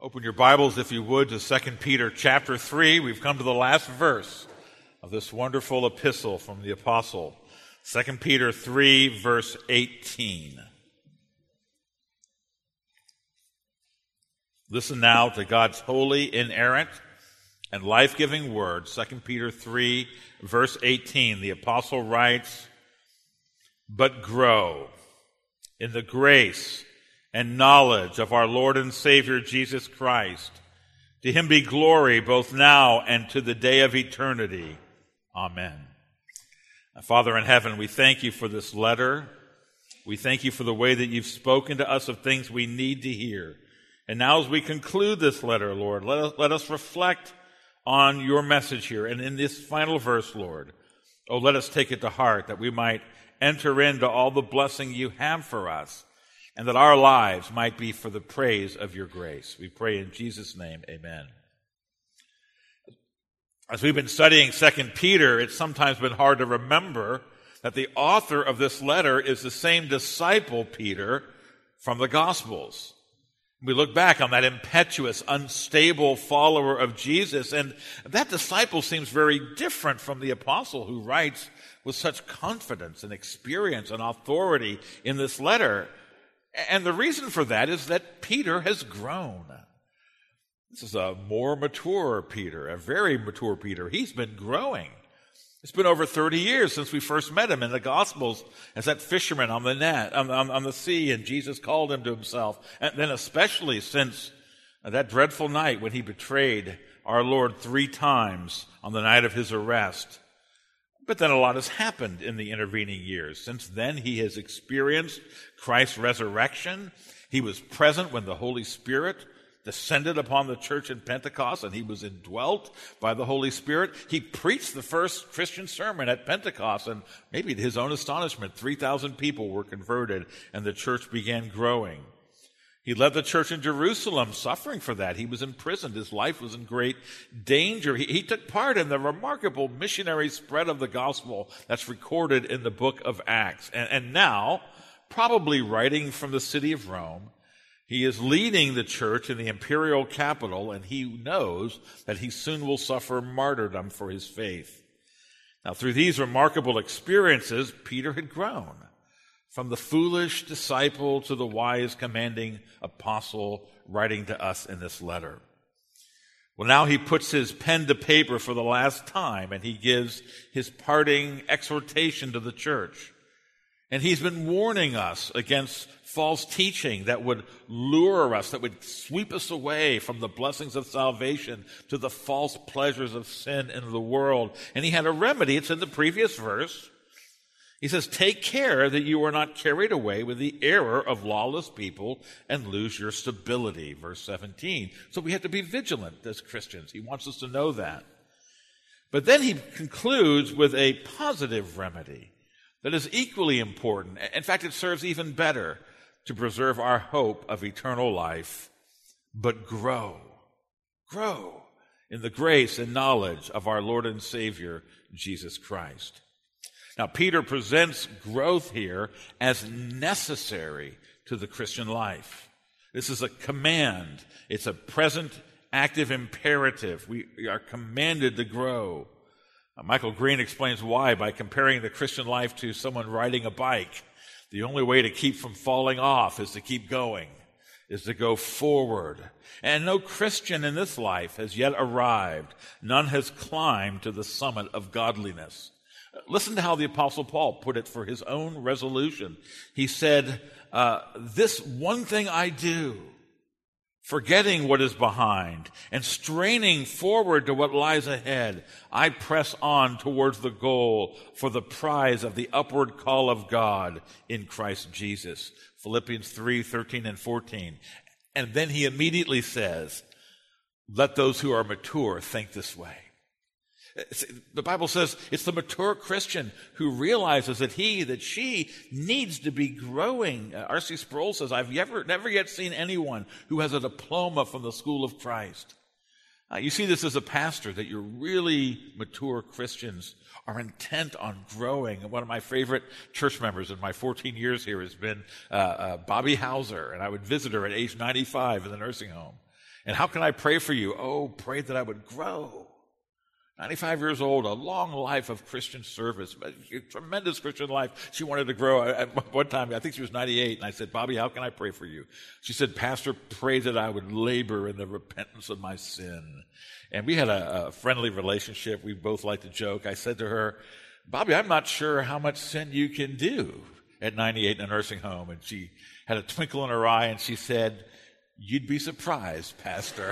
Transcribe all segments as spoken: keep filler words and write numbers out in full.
Open your Bibles, if you would, to Second Peter chapter three. We've come to the last verse of this wonderful epistle from the apostle. Second Peter three, verse eighteen. Listen now to God's holy, inerrant, and life-giving word. Second Peter three, verse eighteen. The apostle writes, "But grow in the grace and knowledge of our Lord and Savior Jesus Christ. To him be glory both now and to the day of eternity. Amen." Father in heaven, we thank you for this letter. We thank you for the way that you've spoken to us of things we need to hear. And now as we conclude this letter, Lord, let us, let us reflect on your message here. And in this final verse, Lord, oh, let us take it to heart that we might enter into all the blessing you have for us, and that our lives might be for the praise of your grace. We pray in Jesus' name, amen. As we've been studying Second Peter, it's sometimes been hard to remember that the author of this letter is the same disciple, Peter, from the Gospels. We look back on that impetuous, unstable follower of Jesus, and that disciple seems very different from the apostle who writes with such confidence and experience and authority in this letter. And the reason for that is that Peter has grown. This is a more mature Peter, a very mature Peter. He's been growing. It's been over thirty years since we first met him in the Gospels as that fisherman on the net, on, on, on the sea, and Jesus called him to himself. And then especially since that dreadful night when he betrayed our Lord three times on the night of his arrest. But then a lot has happened in the intervening years. Since then, he has experienced Christ's resurrection. He was present when the Holy Spirit descended upon the church in Pentecost, and he was indwelt by the Holy Spirit. He preached the first Christian sermon at Pentecost, and maybe to his own astonishment, three thousand people were converted, and the church began growing. He led the church in Jerusalem, suffering for that. He was imprisoned. His life was in great danger. He, he took part in the remarkable missionary spread of the gospel that's recorded in the book of Acts. And, and now, probably writing from the city of Rome, he is leading the church in the imperial capital, and he knows that he soon will suffer martyrdom for his faith. Now, through these remarkable experiences, Peter had grown from the foolish disciple to the wise, commanding apostle writing to us in this letter. Well, now he puts his pen to paper for the last time, and he gives his parting exhortation to the church. And he's been warning us against false teaching that would lure us, that would sweep us away from the blessings of salvation to the false pleasures of sin in the world. And he had a remedy. It's in the previous verse. He says, "Take care that you are not carried away with the error of lawless people and lose your stability." Verse seventeen. So we have to be vigilant as Christians. He wants us to know that. But then he concludes with a positive remedy that is equally important. In fact, it serves even better to preserve our hope of eternal life. But grow, grow in the grace and knowledge of our Lord and Savior, Jesus Christ. Now, Peter presents growth here as necessary to the Christian life. This is a command. It's a present active imperative. We are commanded to grow. Now, Michael Green explains why by comparing the Christian life to someone riding a bike. The only way to keep from falling off is to keep going, is to go forward. And no Christian in this life has yet arrived. None has climbed to the summit of godliness. Listen to how the Apostle Paul put it for his own resolution. He said, uh, "This one thing I do, forgetting what is behind and straining forward to what lies ahead, I press on towards the goal for the prize of the upward call of God in Christ Jesus." Philippians three, thirteen and fourteen. And then he immediately says, "Let those who are mature think this way." The Bible says it's the mature Christian who realizes that he, that she needs to be growing. Uh, R C Sproul says, "I've never, never yet seen anyone who has a diploma from the school of Christ." Uh, you see this as a pastor, that your really mature Christians are intent on growing. And one of my favorite church members in my fourteen years here has been uh, uh, Bobby Hauser, and I would visit her at age ninety-five in the nursing home. And how can I pray for you? Oh, pray that I would grow. ninety-five years old, a long life of Christian service, a tremendous Christian life. She wanted to grow. At one time, I think she was ninety-eight, and I said, Bobby, how can I pray for you? She said, Pastor, pray that I would labor in the repentance of my sin. And we had a, a friendly relationship. We both liked to joke. I said to her, Bobby, I'm not sure how much sin you can do at ninety-eight in a nursing home. And she had a twinkle in her eye, and she said, you'd be surprised, Pastor.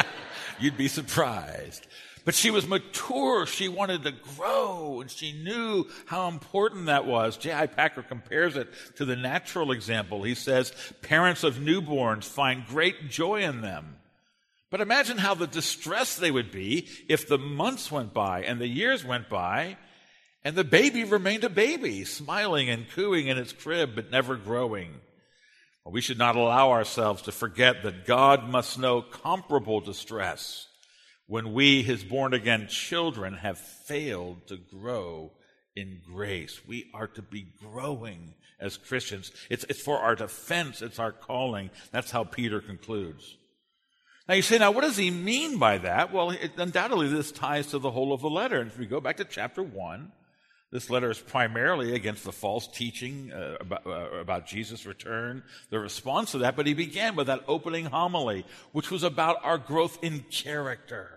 You'd be surprised. But she was mature. She wanted to grow, and she knew how important that was. J I. Packer compares it to the natural example. He says, parents of newborns find great joy in them. But imagine how the distress they would be if the months went by and the years went by and the baby remained a baby, smiling and cooing in its crib but never growing. Well, we should not allow ourselves to forget that God must know comparable distress when we, his born-again children, have failed to grow in grace. We are to be growing as Christians. It's, it's for our defense. It's our calling. That's how Peter concludes. Now you say, now what does he mean by that? Well, it, undoubtedly this ties to the whole of the letter. And if we go back to chapter one, this letter is primarily against the false teaching uh, about, uh, about Jesus' return, the response to that. But he began with that opening homily, which was about our growth in character.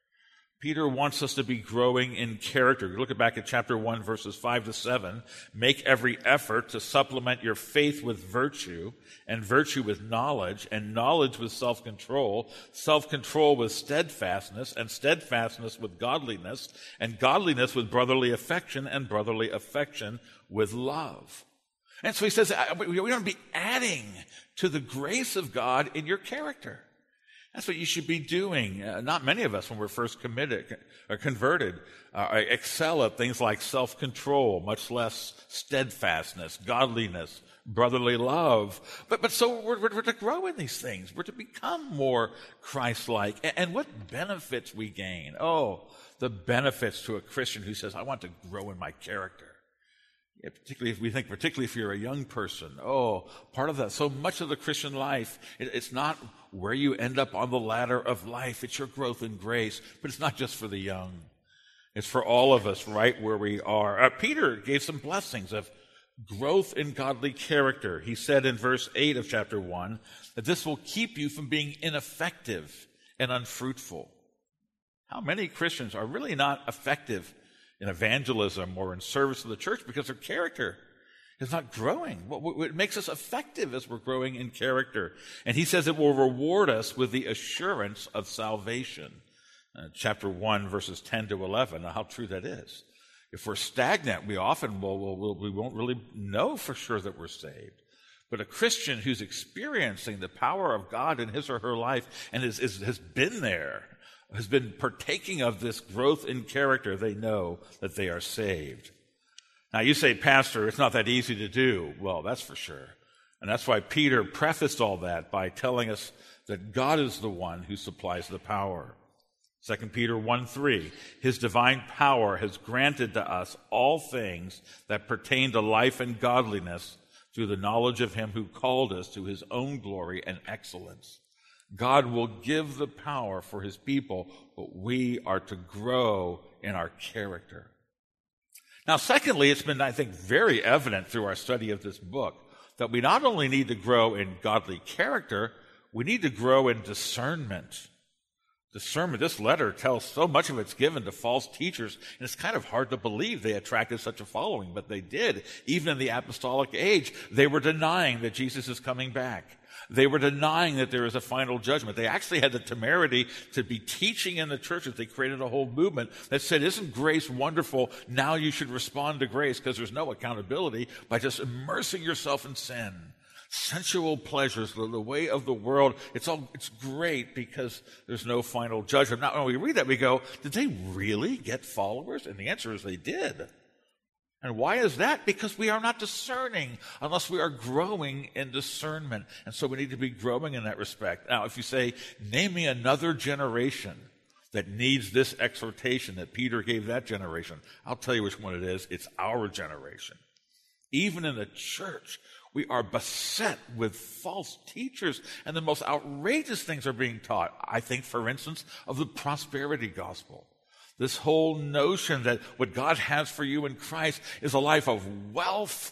Peter wants us to be growing in character. You look back at chapter one, verses five to seven. Make every effort to supplement your faith with virtue, and virtue with knowledge, and knowledge with self-control, self-control with steadfastness, and steadfastness with godliness, and godliness with brotherly affection, and brotherly affection with love. And so he says, we want to be adding to the grace of God in your character. That's what you should be doing. Uh, not many of us, when we're first committed or converted, uh, excel at things like self-control, much less steadfastness, godliness, brotherly love. But but so we're, we're, we're to grow in these things. We're to become more Christ-like. And, and what benefits we gain? Oh, the benefits to a Christian who says, I want to grow in my character. Yeah, particularly if we think, particularly if you're a young person, oh, part of that, so much of the Christian life, it, it's not where you end up on the ladder of life. It's your growth in grace, but it's not just for the young. It's for all of us right where we are. Uh, Peter gave some blessings of growth in godly character. He said in verse eight of chapter one that this will keep you from being ineffective and unfruitful. How many Christians are really not effective in evangelism or in service to the church because their character is not growing? What makes us effective as we're growing in character? And he says it will reward us with the assurance of salvation. Uh, chapter one, verses ten to eleven, how true that is. If we're stagnant, we often will, will, will, we won't really know for sure that we're saved. But a Christian who's experiencing the power of God in his or her life and is, is, has been there, has been partaking of this growth in character, they know that they are saved. Now you say, Pastor, it's not that easy to do. Well, that's for sure. And that's why Peter prefaced all that by telling us that God is the one who supplies the power. Second Peter one three, his divine power has granted to us all things that pertain to life and godliness through the knowledge of him who called us to his own glory and excellence. God will give the power for his people, but we are to grow in our character. Now, secondly, it's been, I think, very evident through our study of this book that we not only need to grow in godly character, we need to grow in discernment. Discernment, this letter tells so much of it's given to false teachers, and it's kind of hard to believe they attracted such a following, but they did. Even in the apostolic age, they were denying that Jesus is coming back. They were denying that there is a final judgment. They actually had the temerity to be teaching in the churches. They created a whole movement that said, isn't grace wonderful? Now you should respond to grace because there's no accountability by just immersing yourself in sin. Sensual pleasures, the, the way of the world, it's all it's great because there's no final judgment. Now, when we read that, we go, did they really get followers? And the answer is they did. And why is that? Because we are not discerning unless we are growing in discernment. And so we need to be growing in that respect. Now, if you say, name me another generation that needs this exhortation that Peter gave that generation, I'll tell you which one it is. It's our generation. Even in the church, We are beset with false teachers, and the most outrageous things are being taught. I think, for instance, of the prosperity gospel. This whole notion that what God has for you in Christ is a life of wealth,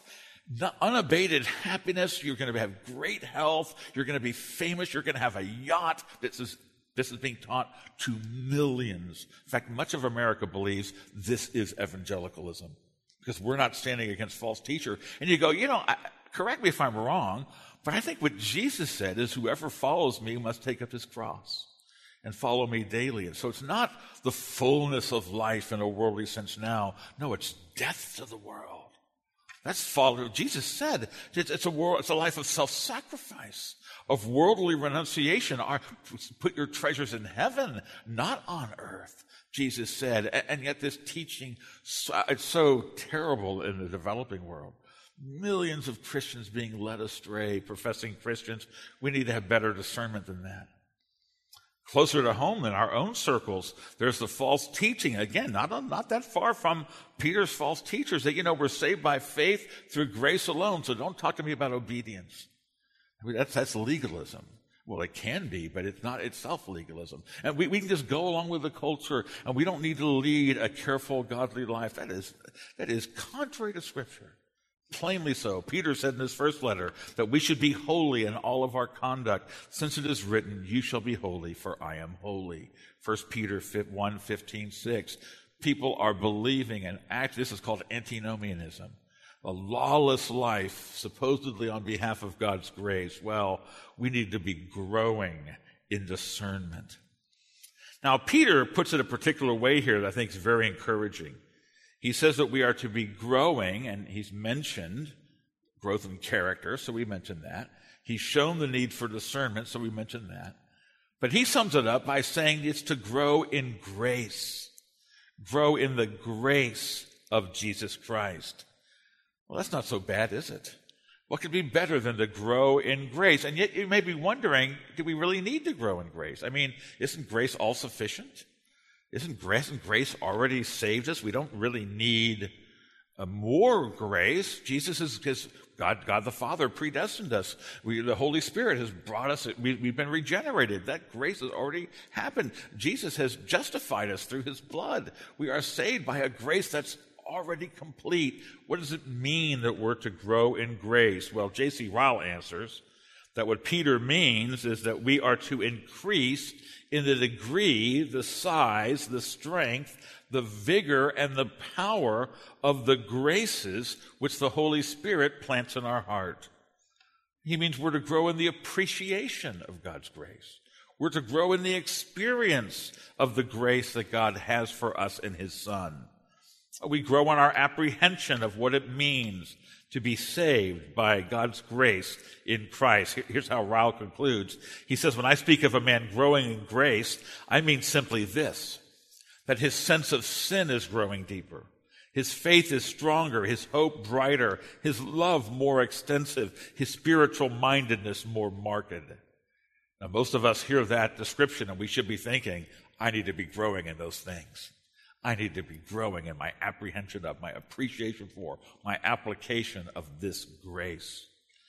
unabated happiness. You're going to have great health. You're going to be famous. You're going to have a yacht. This is, this is being taught to millions. In fact, much of America believes this is evangelicalism because we're not standing against false teacher. And you go, you know, I, correct me if I'm wrong, but I think what Jesus said is whoever follows me must take up his cross and follow me daily. And so it's not the fullness of life in a worldly sense now. No, it's death to the world. That's follow. Jesus said it's, it's a world. It's a life of self-sacrifice, of worldly renunciation. Our, put your treasures in heaven, not on earth. Jesus said, and, and yet this teaching, it's so terrible in the developing world. Millions of Christians being led astray, professing Christians. We need to have better discernment than that. Closer to home in our own circles, there's the false teaching. Again, not, not that far from Peter's false teachers that, you know, we're saved by faith through grace alone, so don't talk to me about obedience. I mean, that's, that's legalism. Well, it can be, but it's not itself legalism. And we, we can just go along with the culture, and we don't need to lead a careful, godly life. That is, that is contrary to Scripture. Plainly so. Peter said in his first letter that we should be holy in all of our conduct, since it is written, you shall be holy, for I am holy. First Peter one, fifteen, six. People are believing and acting. This is called antinomianism. A lawless life, supposedly on behalf of God's grace. Well, we need to be growing in discernment. Now, Peter puts it a particular way here that I think is very encouraging. He says that we are to be growing, and he's mentioned growth in character, so we mentioned that. He's shown the need for discernment, so we mentioned that. But he sums it up by saying it's to grow in grace. Grow in the grace of Jesus Christ. Well, that's not so bad, is it? What could be better than to grow in grace? And yet you may be wondering, do we really need to grow in grace? I mean, isn't grace all sufficient? Isn't grace, and grace already saved us? We don't really need uh, more grace. Jesus is, is God, God the Father predestined us. We, the Holy Spirit has brought us, we, we've been regenerated. That grace has already happened. Jesus has justified us through his blood. We are saved by a grace that's already complete. What does it mean that we're to grow in grace? Well, J C Ryle answers that what Peter means is that we are to increase in the degree, the size, the strength, the vigor, and the power of the graces which the Holy Spirit plants in our heart. He means we're to grow in the appreciation of God's grace. We're to grow in the experience of the grace that God has for us in his Son. We grow in our apprehension of what it means to be saved by God's grace in Christ. Here's how Ryle concludes. He says, when I speak of a man growing in grace, I mean simply this, that his sense of sin is growing deeper. His faith is stronger, his hope brighter, his love more extensive, his spiritual mindedness more marked. Now, most of us hear that description and we should be thinking, I need to be growing in those things. I need to be growing in my apprehension of, my appreciation for, my application of this grace.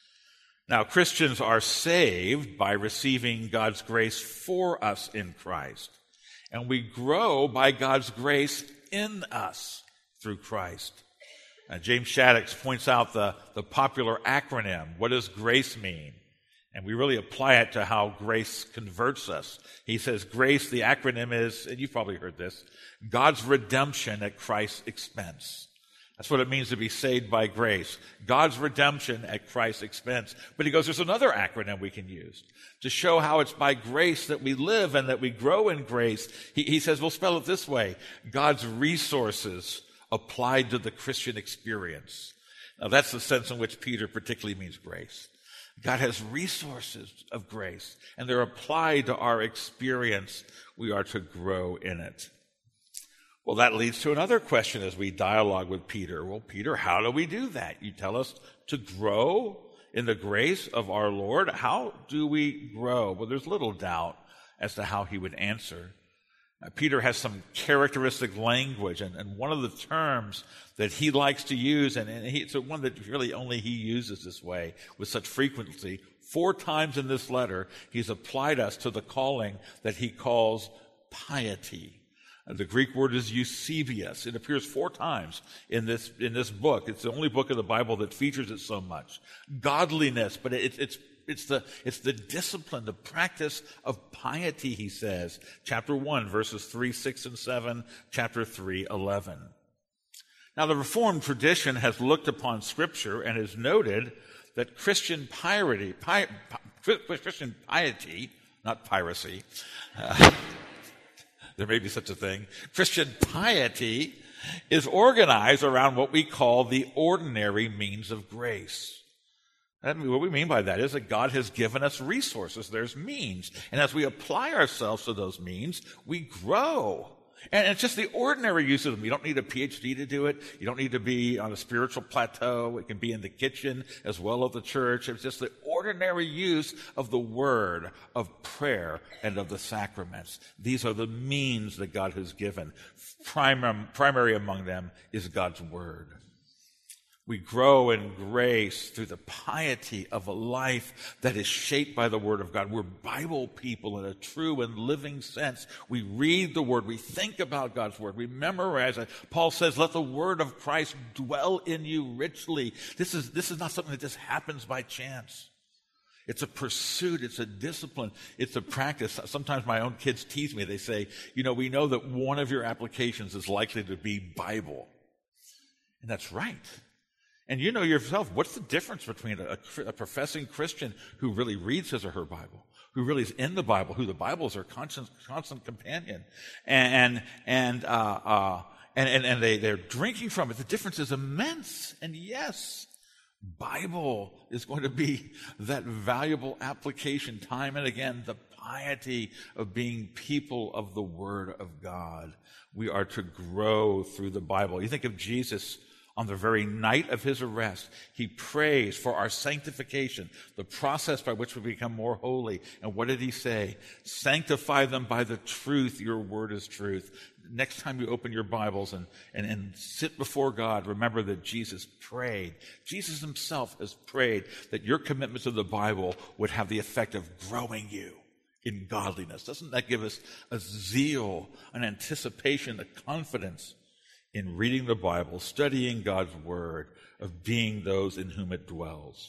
Now, Christians are saved by receiving God's grace for us in Christ. And we grow by God's grace in us through Christ. Now, James Shaddix points out the, the popular acronym. What does GRACE mean? And we really apply it to how grace converts us. He says grace, the acronym is, and you've probably heard this, God's redemption at Christ's expense. That's what it means to be saved by grace. God's redemption at Christ's expense. But he goes, there's another acronym we can use to show how it's by grace that we live and that we grow in grace. He, he says, we'll spell it this way, God's resources applied to the Christian experience. Now that's the sense in which Peter particularly means grace. God has resources of grace, and they're applied to our experience. We are to grow in it. Well, that leads to another question as we dialogue with Peter. Well, Peter, how do we do that? You tell us to grow in the grace of our Lord. How do we grow? Well, there's little doubt as to how he would answer. Uh, Peter has some characteristic language, and, and one of the terms that he likes to use, and, and he, it's one that really only he uses this way with such frequency. Four times in this letter, he's applied us to the calling that he calls piety. Uh, the Greek word is eusebius. It appears four times in this in this book. It's the only book of the Bible that features it so much. Godliness, but it, it's It's the, it's the discipline, the practice of piety, he says. Chapter one, verses three, six, and seven, chapter three, eleven. Now, the Reformed tradition has looked upon Scripture and has noted that Christian piety, pi, pi, Christian piety, not piracy, uh, there may be such a thing, Christian piety is organized around what we call the ordinary means of grace. And what we mean by that is that God has given us resources. There's means. And as we apply ourselves to those means, we grow. And it's just the ordinary use of them. You don't need a P H D to do it. You don't need to be on a spiritual plateau. It can be in the kitchen as well as the church. It's just the ordinary use of the word, of prayer, and of the sacraments. These are the means that God has given. Primary, primary among them is God's word. We grow in grace through the piety of a life that is shaped by the Word of God. We're Bible people in a true and living sense. We read the Word. We think about God's Word. We memorize it. Paul says, let the Word of Christ dwell in you richly. This is, this is not something that just happens by chance. It's a pursuit. It's a discipline. It's a practice. Sometimes my own kids tease me. They say, you know, we know that one of your applications is likely to be Bible. And that's right. And you know yourself, what's the difference between a, a professing Christian who really reads his or her Bible, who really is in the Bible, who the Bible is their constant, constant companion, and and uh, uh, and, and and they they're drinking from it. The difference is immense. And yes, Bible is going to be that valuable application time and again. The piety of being people of the Word of God. We are to grow through the Bible. You think of Jesus. On the very night of his arrest, he prays for our sanctification, the process by which we become more holy. And what did he say? Sanctify them by the truth. Your word is truth. Next time you open your Bibles and, and, and sit before God, remember that Jesus prayed. Jesus himself has prayed that your commitment to the Bible would have the effect of growing you in godliness. Doesn't that give us a zeal, an anticipation, a confidence in reading the Bible, studying God's Word, of being those in whom it dwells?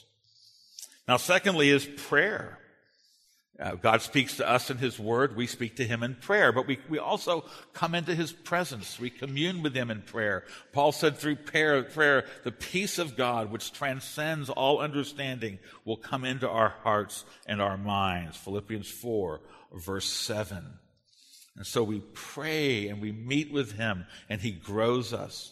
Now, secondly is prayer. Uh, God speaks to us in His Word. We speak to Him in prayer, but we, we also come into His presence. We commune with Him in prayer. Paul said through prayer, prayer, the peace of God, which transcends all understanding, will come into our hearts and our minds. Philippians four, verse seven. And so we pray and we meet with Him and He grows us.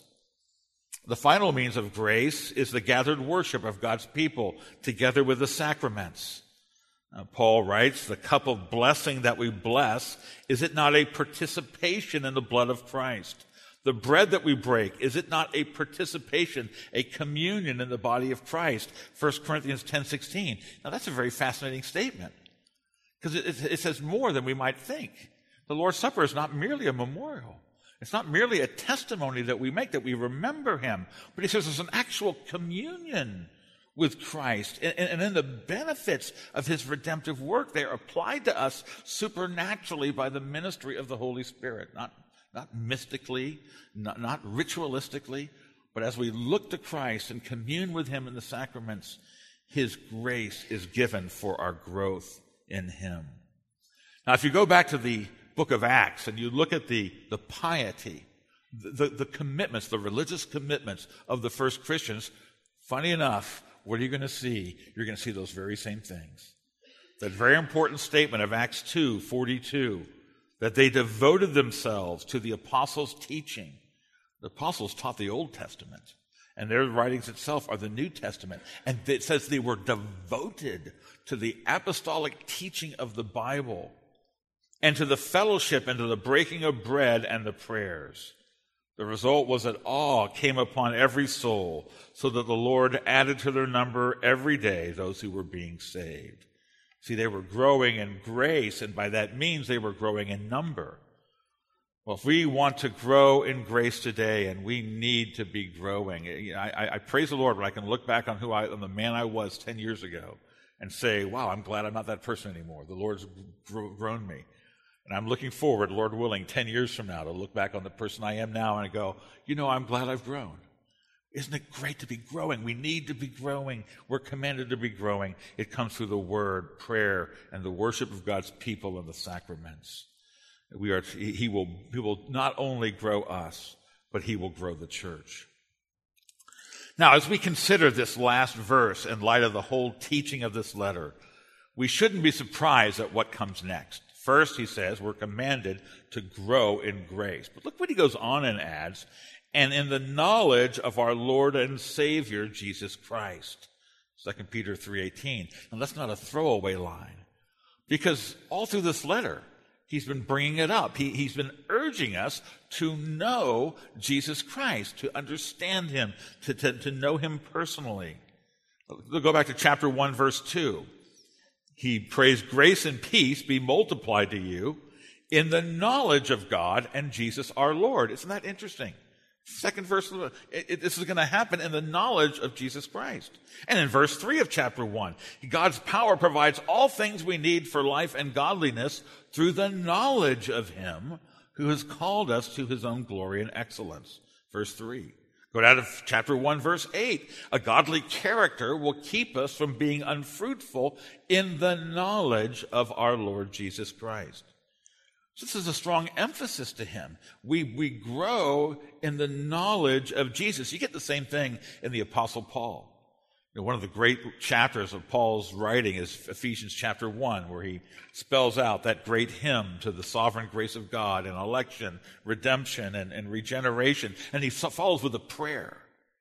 The final means of grace is the gathered worship of God's people together with the sacraments. Uh, Paul writes, the cup of blessing that we bless, is it not a participation in the blood of Christ? The bread that we break, is it not a participation, a communion in the body of Christ? First Corinthians ten sixteen. Now that's a very fascinating statement because it, it, it says more than we might think. The Lord's Supper is not merely a memorial. It's not merely a testimony that we make, that we remember Him. But he says it's an actual communion with Christ. And, and in the benefits of His redemptive work, they are applied to us supernaturally by the ministry of the Holy Spirit. Not, not mystically, not, not ritualistically, but as we look to Christ and commune with Him in the sacraments, His grace is given for our growth in Him. Now, if you go back to the book of Acts and you look at the, the piety, the, the commitments, the religious commitments of the first Christians, funny enough, what are you going to see? You're going to see those very same things. That very important statement of Acts two forty-two, that they devoted themselves to the apostles' teaching. The apostles taught the Old Testament, and their writings itself are the New Testament. And it says they were devoted to the apostolic teaching of the Bible, and to the fellowship and to the breaking of bread and the prayers. The result was that awe came upon every soul, so that the Lord added to their number every day those who were being saved. See, they were growing in grace, and by that means they were growing in number. Well, if we want to grow in grace today, and we need to be growing, I, I, I praise the Lord when I can look back on who I, on the man I was ten years ago, and say, wow, I'm glad I'm not that person anymore. The Lord's grown me. And I'm looking forward, Lord willing, ten years from now to look back on the person I am now and go, you know, I'm glad I've grown. Isn't it great to be growing? We need to be growing. We're commanded to be growing. It comes through the word, prayer, and the worship of God's people and the sacraments. We are, he will, he will not only grow us, but he will grow the church. Now, as we consider this last verse in light of the whole teaching of this letter, we shouldn't be surprised at what comes next. First, he says, we're commanded to grow in grace. But look what he goes on and adds, and in the knowledge of our Lord and Savior, Jesus Christ. Second Peter three eighteen. And that's not a throwaway line, because all through this letter, he's been bringing it up. He, he's been urging us to know Jesus Christ, to understand him, to, to, to know him personally. We'll go back to chapter one, verse two. He prays, grace and peace be multiplied to you in the knowledge of God and Jesus our Lord. Isn't that interesting? Second verse, it, it, this is going to happen in the knowledge of Jesus Christ. And in verse three of chapter one, God's power provides all things we need for life and godliness through the knowledge of him who has called us to his own glory and excellence. Verse three. Go down to chapter one, verse eight. A godly character will keep us from being unfruitful in the knowledge of our Lord Jesus Christ. So this is a strong emphasis to him. We, we grow in the knowledge of Jesus. You get the same thing in the Apostle Paul. You know, one of the great chapters of Paul's writing is Ephesians chapter one, where he spells out that great hymn to the sovereign grace of God and election, redemption, and, and regeneration. And he follows with a prayer.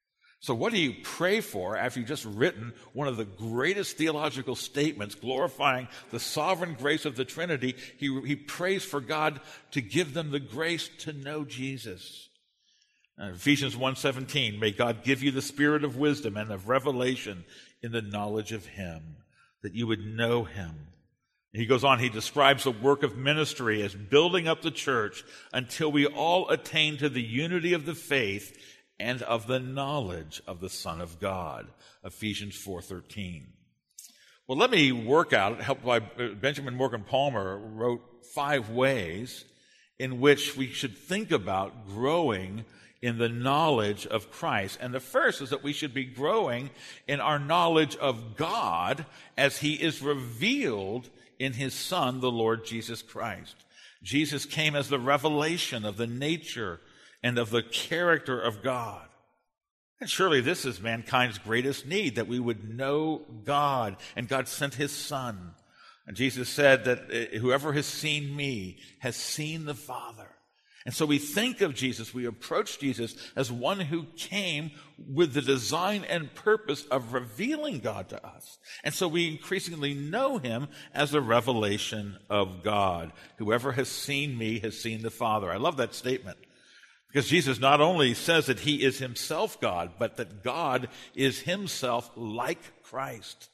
So what do you pray for after you've just written one of the greatest theological statements glorifying the sovereign grace of the Trinity? He, he prays for God to give them the grace to know Jesus. Uh, Ephesians one seventeen, may God give you the spirit of wisdom and of revelation in the knowledge of him, that you would know him. And he goes on, he describes the work of ministry as building up the church until we all attain to the unity of the faith and of the knowledge of the Son of God. Ephesians four thirteen. Well, let me work out, helped by Benjamin Morgan Palmer, wrote five ways in which we should think about growing in the knowledge of Christ. And the first is that we should be growing in our knowledge of God as he is revealed in his Son, the Lord Jesus Christ. Jesus came as the revelation of the nature and of the character of God. And surely this is mankind's greatest need, that we would know God. And God sent his Son. And Jesus said that whoever has seen me has seen the Father. And so we think of Jesus, we approach Jesus as one who came with the design and purpose of revealing God to us. And so we increasingly know him as the revelation of God. Whoever has seen me has seen the Father. I love that statement. Because Jesus not only says that he is himself God, but that God is himself like Christ.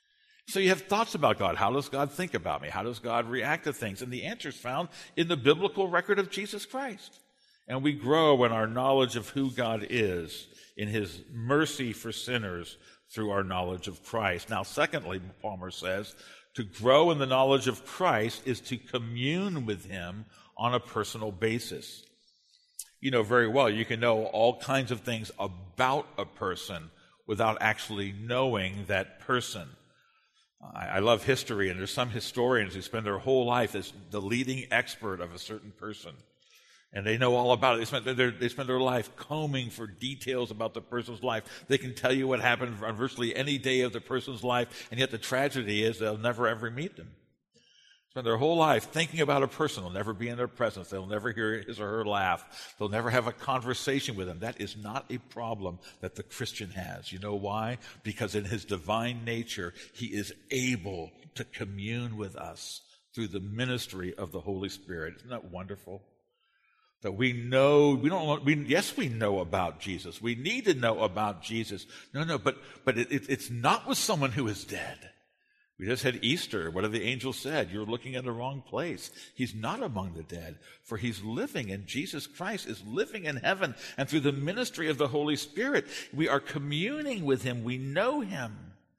So you have thoughts about God. How does God think about me? How does God react to things? And the answer is found in the biblical record of Jesus Christ. And we grow in our knowledge of who God is, in his mercy for sinners through our knowledge of Christ. Now, secondly, Palmer says, to grow in the knowledge of Christ is to commune with him on a personal basis. You know very well, you can know all kinds of things about a person without actually knowing that person. I, I love history, and there's some historians who spend their whole life as the leading expert of a certain person. And they know all about it. They spend, their, they spend their life combing for details about the person's life. They can tell you what happened on virtually any day of the person's life, and yet the tragedy is they'll never ever meet them. Spend their whole life thinking about a person. They'll never be in their presence. They'll never hear his or her laugh. They'll never have a conversation with them. That is not a problem that the Christian has. You know why? Because in his divine nature, he is able to commune with us through the ministry of the Holy Spirit. Isn't that wonderful? That we know, we don't, we, yes, we know about Jesus. We need to know about Jesus. No, no, but, but it, it, it's not with someone who is dead. We just had Easter. What have the angels said? You're looking at the wrong place. He's not among the dead, for he's living, and Jesus Christ is living in heaven. And through the ministry of the Holy Spirit, we are communing with him. We know him.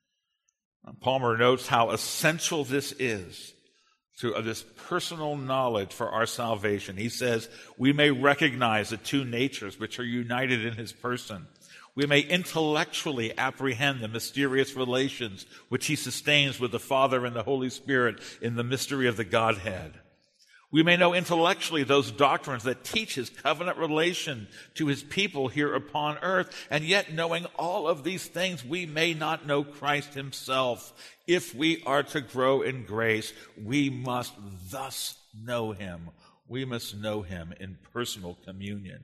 Palmer notes how essential this is to this personal knowledge for our salvation. He says, we may recognize the two natures which are united in his person. We may intellectually apprehend the mysterious relations which he sustains with the Father and the Holy Spirit in the mystery of the Godhead. We may know intellectually those doctrines that teach his covenant relation to his people here upon earth, and yet knowing all of these things, we may not know Christ himself. If we are to grow in grace, we must thus know him. We must know him in personal communion.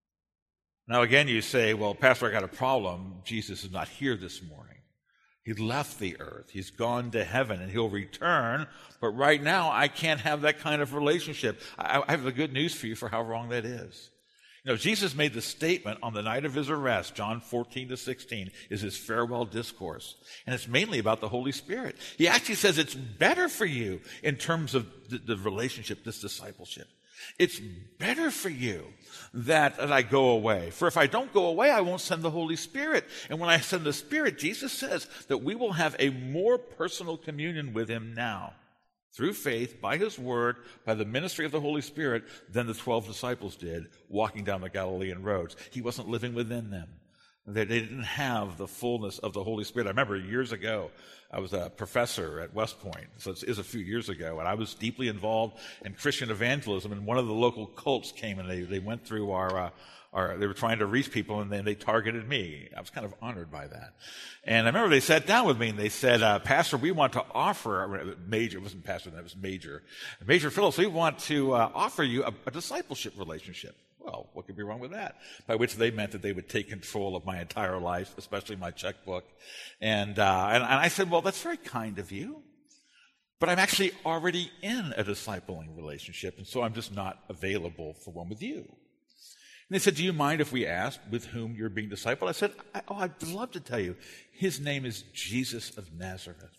Now again, you say, well, Pastor, I got a problem. Jesus is not here this morning. He left the earth. He's gone to heaven, and he'll return. But right now, I can't have that kind of relationship. I, I have the good news for you for how wrong that is. You know, Jesus made the statement on the night of his arrest, John fourteen to sixteen, is his farewell discourse. And it's mainly about the Holy Spirit. He actually says it's better for you in terms of the, the relationship, this discipleship. It's better for you that, that I go away. For if I don't go away, I won't send the Holy Spirit. And when I send the Spirit, Jesus says that we will have a more personal communion with him now, through faith, by his word, by the ministry of the Holy Spirit, than the twelve disciples did, walking down the Galilean roads. He wasn't living within them. They didn't have the fullness of the Holy Spirit. I remember years ago, I was a professor at West Point, so it is a few years ago, and I was deeply involved in Christian evangelism, and one of the local cults came and they, they went through our, uh, our, they were trying to reach people, and then they targeted me. I was kind of honored by that. And I remember they sat down with me and they said, uh, Pastor, we want to offer, Major, it wasn't Pastor, that was Major, Major Phillips, we want to uh, offer you a, a discipleship relationship. Well, what could be wrong with that? By which they meant that they would take control of my entire life, especially my checkbook. And, uh, and, and I said, well, that's very kind of you. But I'm actually already in a discipling relationship, and so I'm just not available for one with you. And they said, do you mind if we asked with whom you're being discipled? I said, oh, I'd love to tell you. His name is Jesus of Nazareth.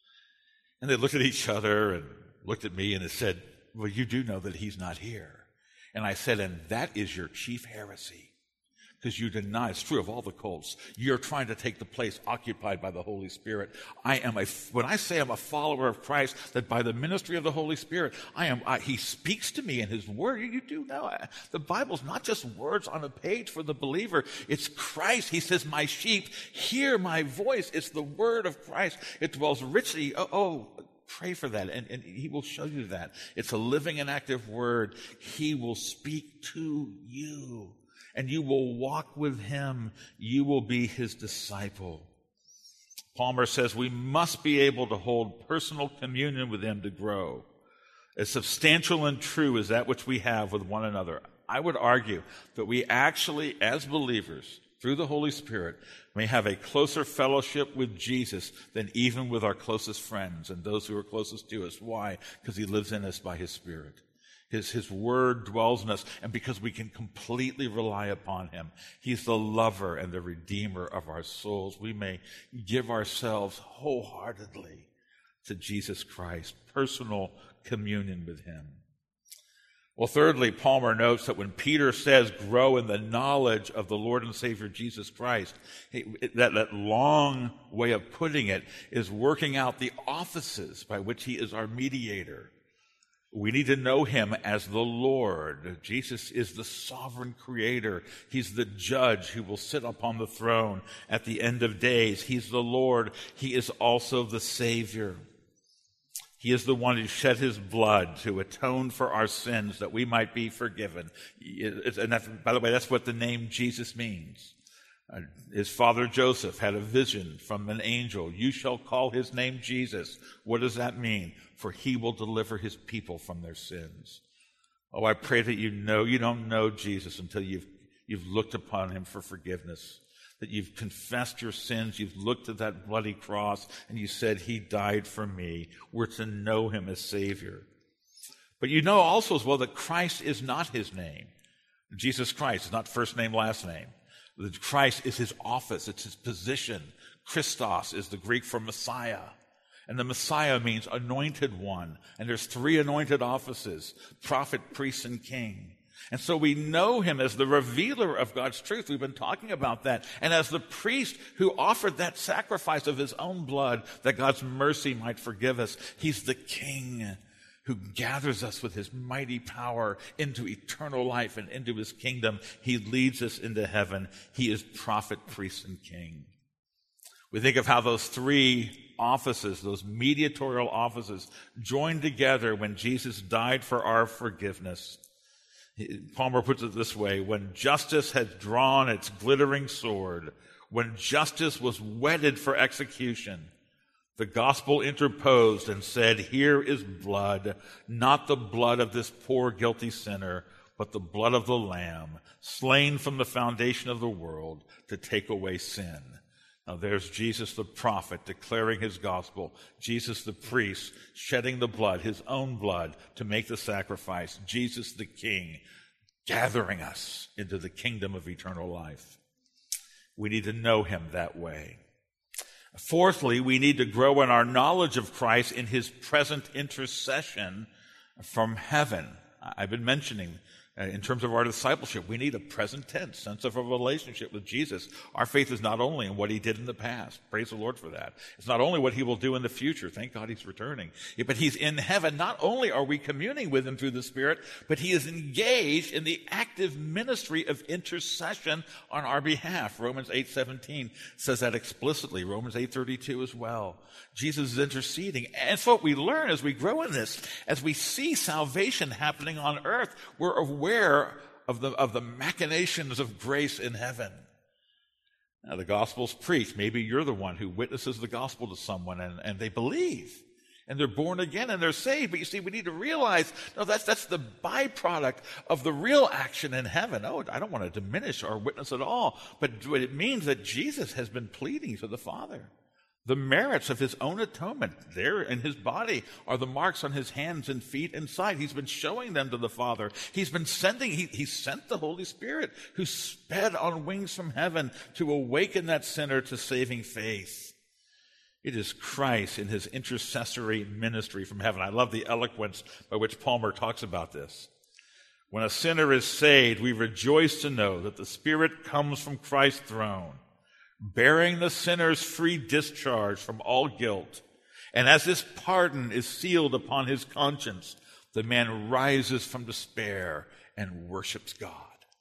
And they looked at each other and looked at me and they said, well, you do know that he's not here. And I said, and that is your chief heresy, because you deny, it's true of all the cults, you're trying to take the place occupied by the Holy Spirit. I am a, when I say I'm a follower of Christ, that by the ministry of the Holy Spirit, I am, I, he speaks to me in his word. You do know, I, the Bible's not just words on a page for the believer. It's Christ. He says, my sheep hear my voice. It's the word of Christ. It dwells richly. Oh, oh pray for that, and, and he will show you that. It's a living and active word. He will speak to you, and you will walk with him. You will be his disciple. Palmer says we must be able to hold personal communion with him to grow. As substantial and true as that which we have with one another, I would argue that we actually, as believers, through the Holy Spirit, may have a closer fellowship with Jesus than even with our closest friends and those who are closest to us. Why? Because he lives in us by his Spirit. His, his word dwells in us, and because we can completely rely upon him. He's the lover and the redeemer of our souls. We may give ourselves wholeheartedly to Jesus Christ, personal communion with him. Well, thirdly, Palmer notes that when Peter says grow in the knowledge of the Lord and Savior Jesus Christ, that, that long way of putting it is working out the offices by which he is our mediator. We need to know him as the Lord. Jesus is the sovereign creator. He's the judge who will sit upon the throne at the end of days. He's the Lord. He is also the Savior. He is the one who shed his blood to atone for our sins that we might be forgiven. And that, by the way, that's what the name Jesus means. Uh, his father Joseph had a vision from an angel. You shall call his name Jesus. What does that mean? For he will deliver his people from their sins. Oh, I pray that you know you don't know Jesus until you've, you've looked upon him for forgiveness. That you've confessed your sins, you've looked at that bloody cross, and you said, he died for me. We're to know him as Savior. But you know also as well that Christ is not his name. Jesus Christ is not first name, last name. Christ is his office, it's his position. Christos is the Greek for Messiah. And the Messiah means anointed one. And there's three anointed offices: prophet, priest, and king. And so we know him as the revealer of God's truth. We've been talking about that. And as the priest who offered that sacrifice of his own blood that God's mercy might forgive us. He's the king who gathers us with his mighty power into eternal life and into his kingdom. He leads us into heaven. He is prophet, priest, and king. We think of how those three offices, those mediatorial offices, joined together when Jesus died for our forgiveness. Palmer puts it this way: when justice had drawn its glittering sword, when justice was whetted for execution, the gospel interposed and said, "Here is blood, not the blood of this poor guilty sinner, but the blood of the Lamb, slain from the foundation of the world to take away sin." Now there's Jesus the prophet declaring his gospel, Jesus the priest shedding the blood, his own blood, to make the sacrifice, Jesus the king gathering us into the kingdom of eternal life. We need to know him that way. Fourthly, we need to grow in our knowledge of Christ in his present intercession from heaven. I've been mentioning Uh, in terms of our discipleship, we need a present tense sense of a relationship with Jesus. Our faith is not only in what he did in the past. Praise the Lord for that. It's not only what he will do in the future. Thank God he's returning. Yeah, but he's in heaven. Not only are we communing with him through the Spirit, but he is engaged in the active ministry of intercession on our behalf. Romans eight seventeen says that explicitly. Romans eight thirty-two as well. Jesus is interceding. And so what we learn as we grow in this, as we see salvation happening on earth, we're aware of the, of the machinations of grace in heaven. Now, the gospel's preached. Maybe you're the one who witnesses the gospel to someone and, and they believe. And they're born again and they're saved. But you see, we need to realize, no, that's, that's the byproduct of the real action in heaven. Oh, I don't want to diminish our witness at all. But it means that Jesus has been pleading to the Father. The merits of his own atonement, there in his body, are the marks on his hands and feet and side. He's been showing them to the Father. He's been sending, he, he sent the Holy Spirit, who sped on wings from heaven to awaken that sinner to saving faith. It is Christ in his intercessory ministry from heaven. I love the eloquence by which Palmer talks about this. When a sinner is saved, we rejoice to know that the Spirit comes from Christ's throne, bearing the sinner's free discharge from all guilt. And as this pardon is sealed upon his conscience, the man rises from despair and worships God.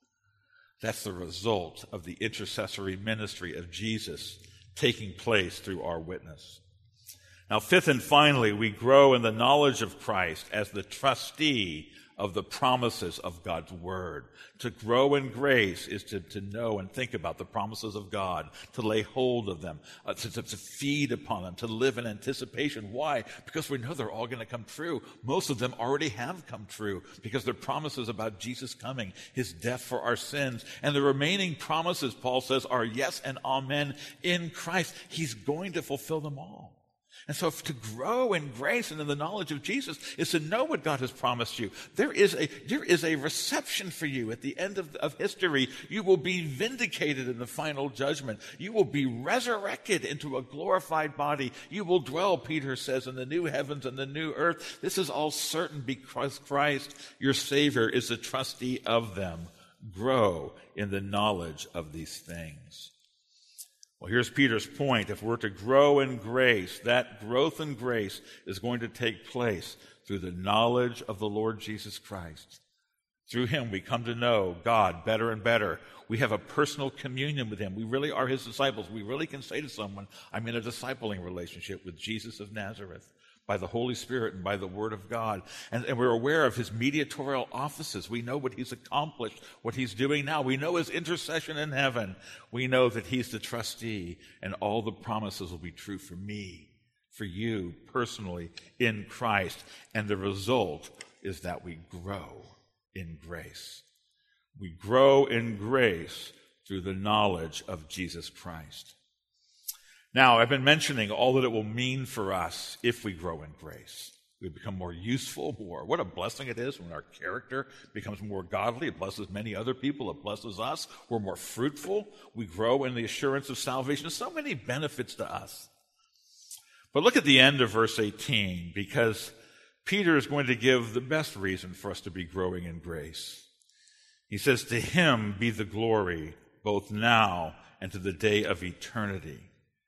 That's the result of the intercessory ministry of Jesus taking place through our witness. Now, fifth and finally, we grow in the knowledge of Christ as the trustee of the promises of God's word. To grow in grace is to, to know and think about the promises of God, to lay hold of them, uh, to, to, to feed upon them, to live in anticipation. Why? Because we know they're all going to come true. Most of them already have come true because they're promises about Jesus coming, his death for our sins. And the remaining promises, Paul says, are yes and amen in Christ. He's going to fulfill them all. And so to grow in grace and in the knowledge of Jesus is to know what God has promised you. There is a, there is a reception for you at the end of, of history. You will be vindicated in the final judgment. You will be resurrected into a glorified body. You will dwell, Peter says, in the new heavens and the new earth. This is all certain because Christ, your Savior, is the trustee of them. Grow in the knowledge of these things. Well, here's Peter's point. If we're to grow in grace, that growth in grace is going to take place through the knowledge of the Lord Jesus Christ. Through him, we come to know God better and better. We have a personal communion with him. We really are his disciples. We really can say to someone, I'm in a discipling relationship with Jesus of Nazareth, by the Holy Spirit and by the Word of God. And, and we're aware of his mediatorial offices. We know what he's accomplished, what he's doing now. We know his intercession in heaven. We know that he's the trustee, and all the promises will be true for me, for you personally in Christ. And the result is that we grow in grace. We grow in grace through the knowledge of Jesus Christ. Now, I've been mentioning all that it will mean for us if we grow in grace. We become more useful, more. What a blessing it is when our character becomes more godly. It blesses many other people. It blesses us. We're more fruitful. We grow in the assurance of salvation. There's so many benefits to us. But look at the end of verse eighteen, because Peter is going to give the best reason for us to be growing in grace. He says, to him be the glory both now and to the day of eternity.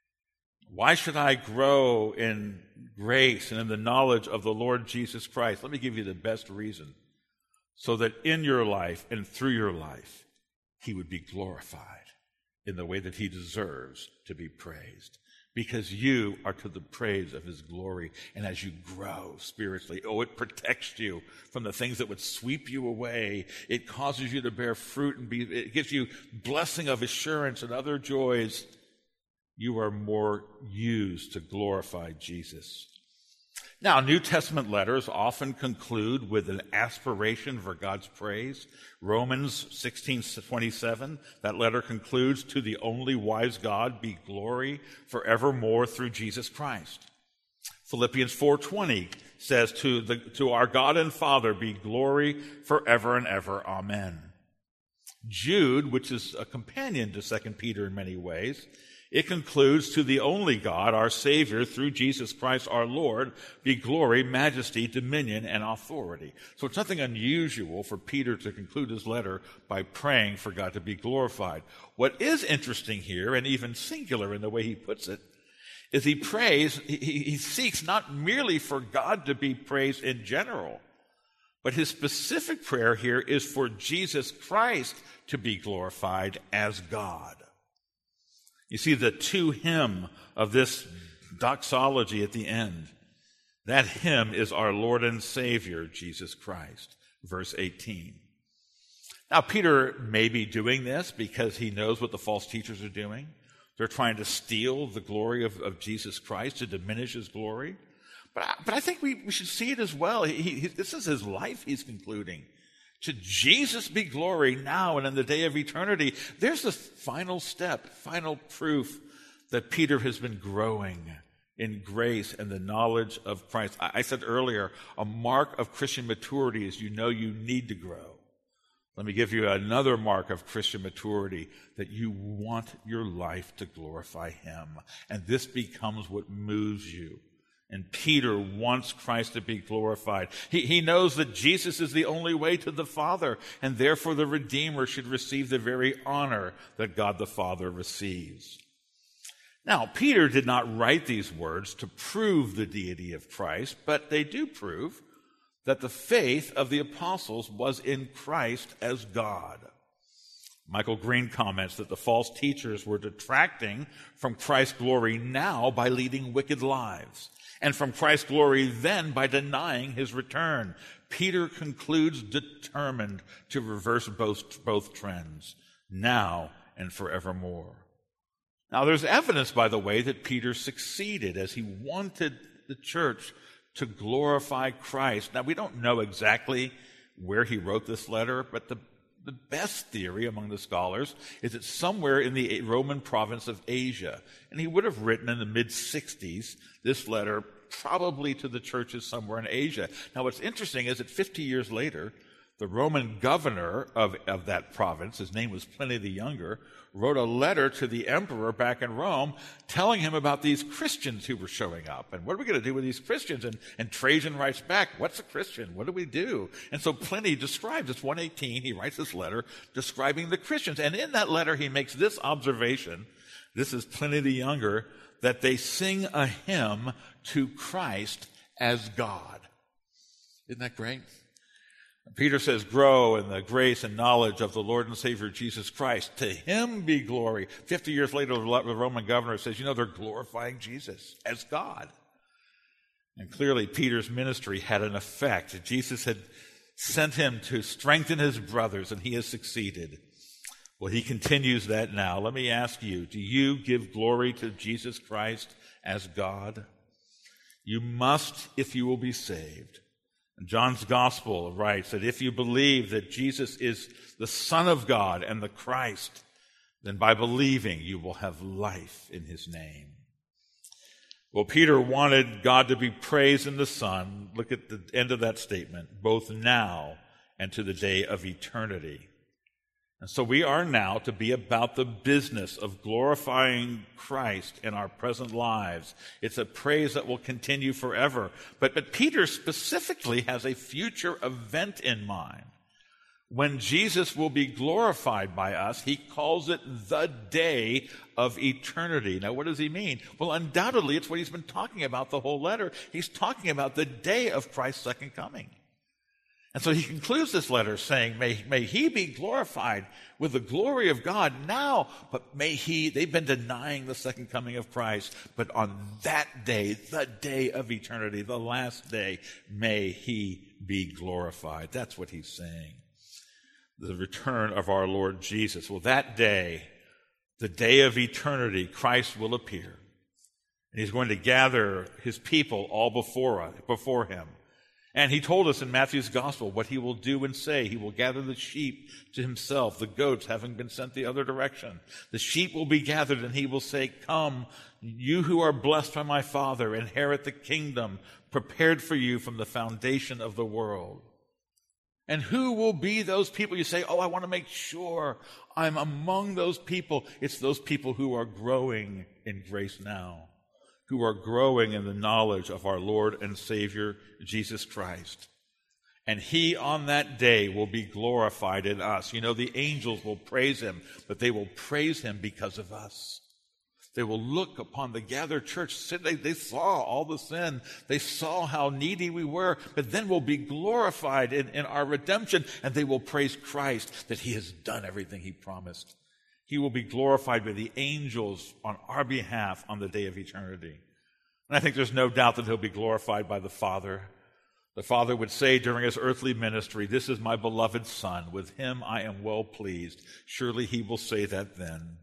Why should I grow in grace and in the knowledge of the Lord Jesus Christ? Let me give you the best reason. So that in your life and through your life, he would be glorified in the way that he deserves to be praised. Because you are to the praise of his glory. And as you grow spiritually, oh, it protects you from the things that would sweep you away. It causes you to bear fruit and be, it gives you blessing of assurance and other joys. You are more used to glorify Jesus. Now, New Testament letters often conclude with an aspiration for God's praise. Romans sixteen twenty-seven, that letter concludes, to the only wise God be glory forevermore through Jesus Christ. Philippians four twenty says, to, the, to our God and Father be glory forever and ever. Amen. Jude, which is a companion to Second Peter in many ways, it concludes, to the only God, our Savior, through Jesus Christ our Lord, be glory, majesty, dominion, and authority. So it's nothing unusual for Peter to conclude his letter by praying for God to be glorified. What is interesting here, and even singular in the way he puts it, is he prays, he, he seeks not merely for God to be praised in general, but his specific prayer here is for Jesus Christ to be glorified as God. You see the to him of this doxology at the end. That him is our Lord and Savior, Jesus Christ. Verse eighteen. Now, Peter may be doing this because he knows what the false teachers are doing. They're trying to steal the glory of, of Jesus Christ, to diminish his glory. But I, but I think we, we should see it as well. He, he, this is his life he's concluding. To Jesus be glory now and in the day of eternity. There's the final step, final proof that Peter has been growing in grace and the knowledge of Christ. I said earlier, a mark of Christian maturity is you know you need to grow. Let me give you another mark of Christian maturity, that you want your life to glorify him. And this becomes what moves you. And Peter wants Christ to be glorified. He, he knows that Jesus is the only way to the Father, and therefore the Redeemer should receive the very honor that God the Father receives. Now, Peter did not write these words to prove the deity of Christ, but they do prove that the faith of the apostles was in Christ as God. Michael Green comments that the false teachers were detracting from Christ's glory now by leading wicked lives, and from Christ's glory then by denying his return. Peter concludes determined to reverse both, both trends, now and forevermore. Now, there's evidence, by the way, that Peter succeeded as he wanted the church to glorify Christ. Now, we don't know exactly where he wrote this letter, but the The best theory among the scholars is it's somewhere in the Roman province of Asia. And he would have written in the mid-sixties this letter probably to the churches somewhere in Asia. Now, what's interesting is that fifty years later, the Roman governor of, of that province, his name was Pliny the Younger, wrote a letter to the emperor back in Rome telling him about these Christians who were showing up. And what are we going to do with these Christians? And, and Trajan writes back, what's a Christian? What do we do? And so Pliny describes, it's one eighteen, he writes this letter describing the Christians. And in that letter, he makes this observation, this is Pliny the Younger, that they sing a hymn to Christ as God. Isn't that great? Peter says, grow in the grace and knowledge of the Lord and Savior Jesus Christ. To him be glory. Fifty years later, the Roman governor says, you know, they're glorifying Jesus as God. And clearly, Peter's ministry had an effect. Jesus had sent him to strengthen his brothers, and he has succeeded. Well, he continues that now. Let me ask you, do you give glory to Jesus Christ as God? You must if you will be saved. John's Gospel writes that if you believe that Jesus is the Son of God and the Christ, then by believing you will have life in his name. Well, Peter wanted God to be praised in the Son. Look at the end of that statement, both now and to the day of eternity. And so we are now to be about the business of glorifying Christ in our present lives. It's a praise that will continue forever. But, but Peter specifically has a future event in mind. When Jesus will be glorified by us, he calls it the day of eternity. Now, what does he mean? Well, undoubtedly, it's what he's been talking about the whole letter. He's talking about the day of Christ's second coming. And so he concludes this letter saying, may, may he be glorified with the glory of God now, but may he, they've been denying the second coming of Christ, but on that day, the day of eternity, the last day, may he be glorified. That's what he's saying. The return of our Lord Jesus. Well, that day, the day of eternity, Christ will appear. And he's going to gather his people all before us, before him. And he told us in Matthew's gospel what he will do and say. He will gather the sheep to himself, the goats having been sent the other direction. The sheep will be gathered and he will say, "Come, you who are blessed by my Father, inherit the kingdom prepared for you from the foundation of the world." And who will be those people? You say, "Oh, I want to make sure I'm among those people." It's those people who are growing in grace now, who are growing in the knowledge of our Lord and Savior, Jesus Christ. And he on that day will be glorified in us. You know, the angels will praise him, but they will praise him because of us. They will look upon the gathered church. They, they saw all the sin. They saw how needy we were, but then we'll be glorified in, in our redemption, and they will praise Christ that he has done everything he promised. He will be glorified by the angels on our behalf on the day of eternity. And I think there's no doubt that he'll be glorified by the Father. The Father would say during his earthly ministry, "This is my beloved Son. With him I am well pleased." Surely he will say that then.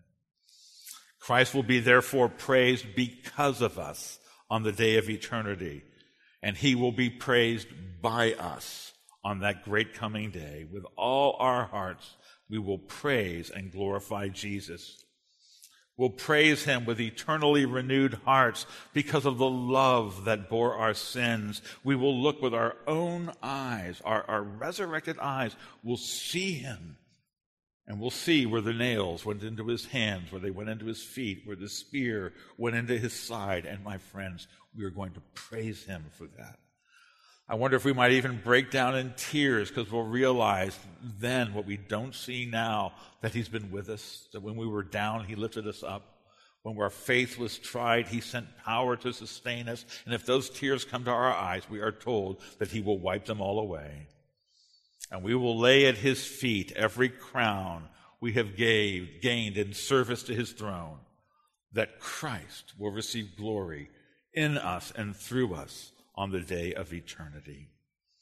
Christ will be therefore praised because of us on the day of eternity. And he will be praised by us on that great coming day. With all our hearts, we will praise and glorify Jesus. We'll praise him with eternally renewed hearts because of the love that bore our sins. We will look with our own eyes, our, our resurrected eyes. We'll see him. And we'll see where the nails went into his hands, where they went into his feet, where the spear went into his side. And my friends, we are going to praise him for that. I wonder if we might even break down in tears because we'll realize then what we don't see now, that he's been with us, that when we were down, he lifted us up. When our faith was tried, he sent power to sustain us. And if those tears come to our eyes, we are told that he will wipe them all away. And we will lay at his feet every crown we have gave, gained in service to his throne, that Christ will receive glory in us and through us on the day of eternity.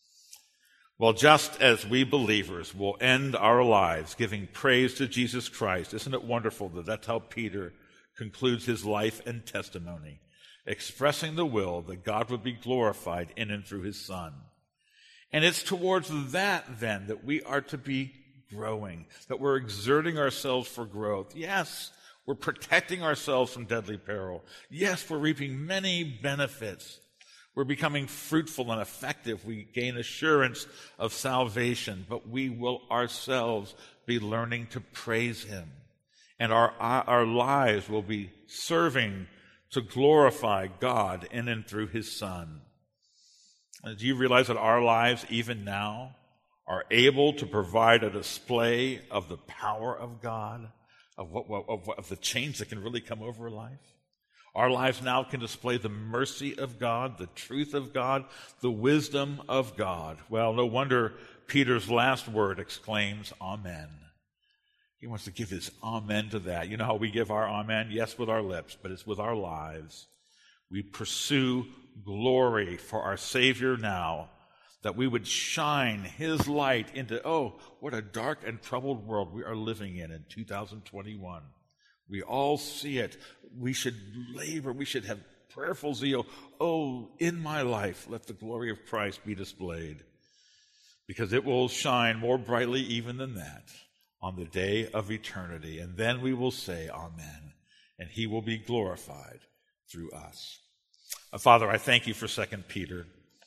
Well, just as we believers will end our lives giving praise to Jesus Christ, isn't it wonderful that that's how Peter concludes his life and testimony, expressing the will that God would be glorified in and through his Son. And it's towards that, then, that we are to be growing, that we're exerting ourselves for growth. Yes, we're protecting ourselves from deadly peril. Yes, we're reaping many benefits. We're becoming fruitful and effective. We gain assurance of salvation, but we will ourselves be learning to praise him. And our, our lives will be serving to glorify God in and through his Son. Do you realize that our lives, even now, are able to provide a display of the power of God, of, what, of, of the change that can really come over life? Our lives now can display the mercy of God, the truth of God, the wisdom of God. Well, no wonder Peter's last word exclaims, "Amen." He wants to give his amen to that. You know how we give our amen? Yes, with our lips, but it's with our lives. We pursue glory for our Savior now, that we would shine his light into, oh, what a dark and troubled world we are living in in two thousand twenty-one. We all see it. We should labor. We should have prayerful zeal. Oh, in my life, let the glory of Christ be displayed, because it will shine more brightly even than that on the day of eternity. And then we will say amen, and he will be glorified through us. Uh, Father, I thank you for Second Peter.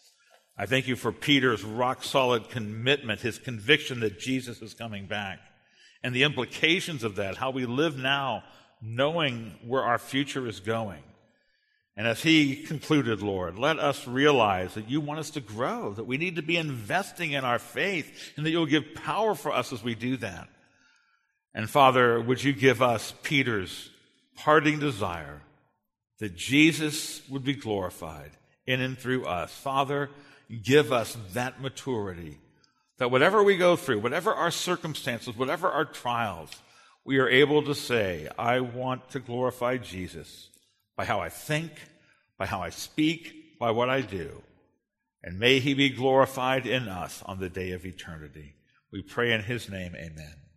I thank you for Peter's rock-solid commitment, his conviction that Jesus is coming back. and the implications of that, how we live now, knowing where our future is going. And as he concluded, Lord, let us realize that you want us to grow, that we need to be investing in our faith, and that you'll give power for us as we do that. And Father, would you give us Peter's parting desire that Jesus would be glorified in and through us. Father, give us that maturity, that whatever we go through, whatever our circumstances, whatever our trials, we are able to say, I want to glorify Jesus by how I think, by how I speak, by what I do. And may he be glorified in us on the day of eternity. We pray in his name, amen.